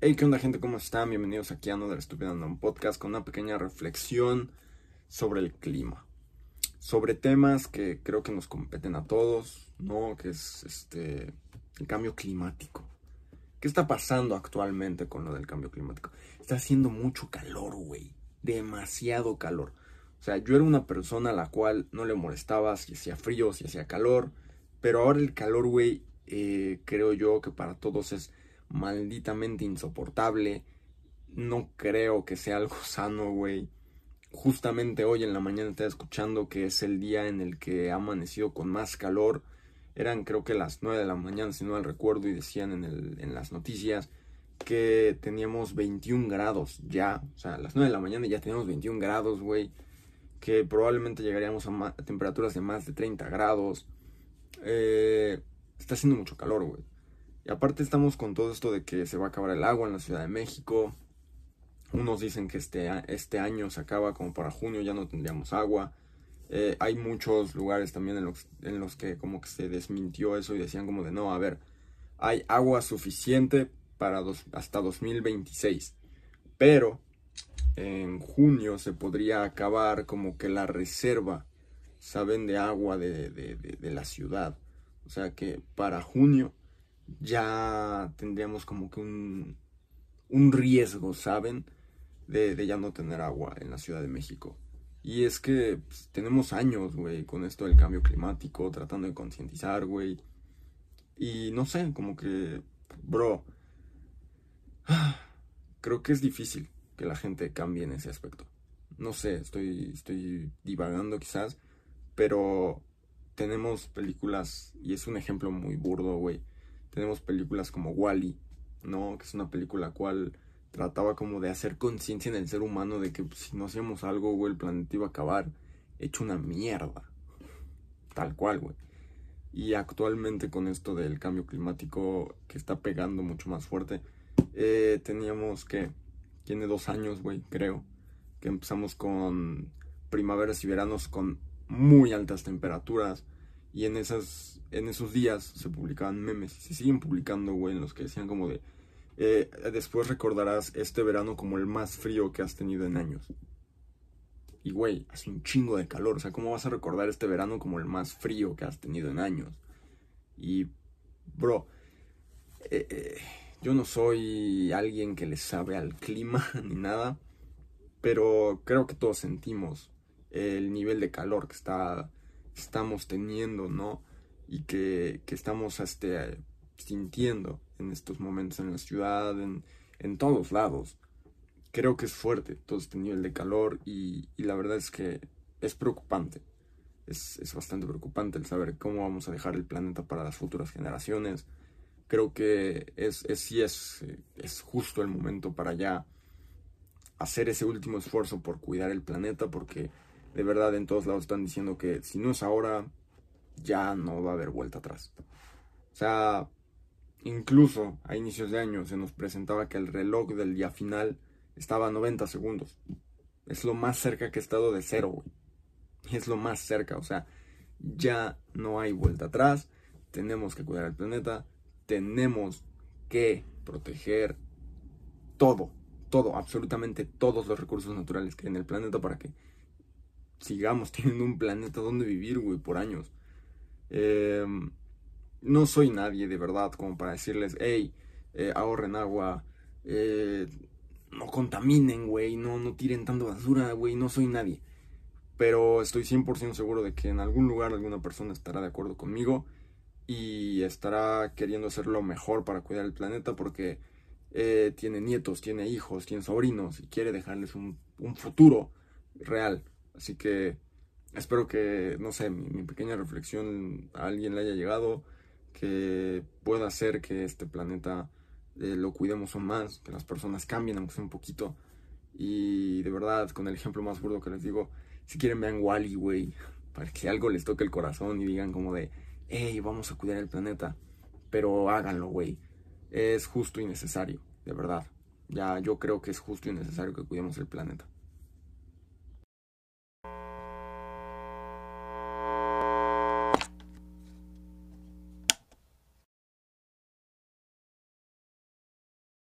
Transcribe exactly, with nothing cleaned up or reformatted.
Hey, ¿qué onda, gente? ¿Cómo están? Bienvenidos aquí a Another Stupid Random Podcast con una pequeña reflexión sobre el clima. Sobre temas que creo que nos competen a todos, ¿no? Que es este el cambio climático. ¿Qué está pasando actualmente con lo del cambio climático? Está haciendo mucho calor, güey. Demasiado calor. O sea, yo era una persona a la cual no le molestaba si hacía frío, si hacía calor. Pero ahora el calor, güey, eh, creo yo que para todos es malditamente insoportable. No creo que sea algo sano, güey. Justamente hoy en la mañana estaba escuchando que es el día en el que ha amanecido con más calor. Eran creo que las nueve de la mañana, si no mal recuerdo, y decían en, el, en las noticias que teníamos veintiún grados ya. O sea, a las nueve de la mañana ya teníamos veintiún grados, güey. Que probablemente llegaríamos a, ma- a temperaturas de más de treinta grados. Eh, está haciendo mucho calor, güey. Y aparte estamos con todo esto de que se va a acabar el agua en la Ciudad de México. Unos dicen que este, este año se acaba como para junio, ya no tendríamos agua. Eh, hay muchos lugares también en los, en los que como que se desmintió eso y decían como de no, a ver, hay agua suficiente para dos, hasta dos mil veintiséis. Pero en junio se podría acabar como que la reserva, ¿saben? De agua de, de, de, de la ciudad. O sea que para junio ya tendríamos como que un, un riesgo, ¿saben? De, de ya no tener agua en la Ciudad de México. Y es que pues, tenemos años, güey, con esto del cambio climático, tratando de concientizar, güey. Y no sé, como que, bro, creo que es difícil que la gente cambie en ese aspecto. No sé, estoy, estoy divagando quizás, pero tenemos películas, y es un ejemplo muy burdo, güey. Tenemos películas como Wall-E, ¿no? Que es una película cual trataba como de hacer conciencia en el ser humano de que pues, si no hacíamos algo, güey, el planeta iba a acabar hecho una mierda. Tal cual, güey. Y actualmente con esto del cambio climático que está pegando mucho más fuerte, eh, teníamos que, tiene dos años, güey, creo, que empezamos con primaveras y veranos con muy altas temperaturas. Y en, esas, en esos días se publicaban memes y se siguen publicando, güey, en los que decían como de eh, después recordarás este verano como el más frío que has tenido en años. Y güey, hace un chingo de calor. O sea, ¿cómo vas a recordar este verano como el más frío que has tenido en años? Y, bro, eh, eh, yo no soy alguien que le sabe al clima ni nada, pero creo que todos sentimos el nivel de calor que está, estamos teniendo, ¿no? Y que, que estamos este, sintiendo en estos momentos en la ciudad, en, en todos lados. Creo que es fuerte todo este nivel de calor y, y la verdad es que es preocupante. Es, es bastante preocupante el saber cómo vamos a dejar el planeta para las futuras generaciones. Creo que es, es, sí es, es justo el momento para ya hacer ese último esfuerzo por cuidar el planeta, porque de verdad en todos lados están diciendo que si no es ahora, ya no va a haber vuelta atrás. O sea, incluso a inicios de año se nos presentaba que el reloj del día final estaba a noventa segundos. Es lo más cerca que he estado de cero, güey. Es lo más cerca, o sea, ya no hay vuelta atrás. Tenemos que cuidar el planeta. Tenemos que proteger todo, todo, absolutamente todos los recursos naturales que hay en el planeta para que sigamos teniendo un planeta donde vivir, güey, por años. Eh, no soy nadie de verdad como para decirles, hey, eh, ahorren agua, eh, no contaminen, güey, no, no tiren tanta basura, güey, no soy nadie. Pero estoy cien por ciento seguro de que en algún lugar alguna persona estará de acuerdo conmigo y estará queriendo hacer lo mejor para cuidar el planeta porque eh, tiene nietos, tiene hijos, tiene sobrinos y quiere dejarles un, un futuro real. Así que espero que, no sé, mi, mi pequeña reflexión a alguien le haya llegado, que pueda hacer que este planeta eh, lo cuidemos aún más, que las personas cambien aunque sea un poquito. Y de verdad, con el ejemplo más burdo que les digo, si quieren vean Wall-E, güey, para que algo les toque el corazón y digan como de, hey, vamos a cuidar el planeta, pero háganlo, güey. Es justo y necesario, de verdad. Ya yo creo que es justo y necesario que cuidemos el planeta.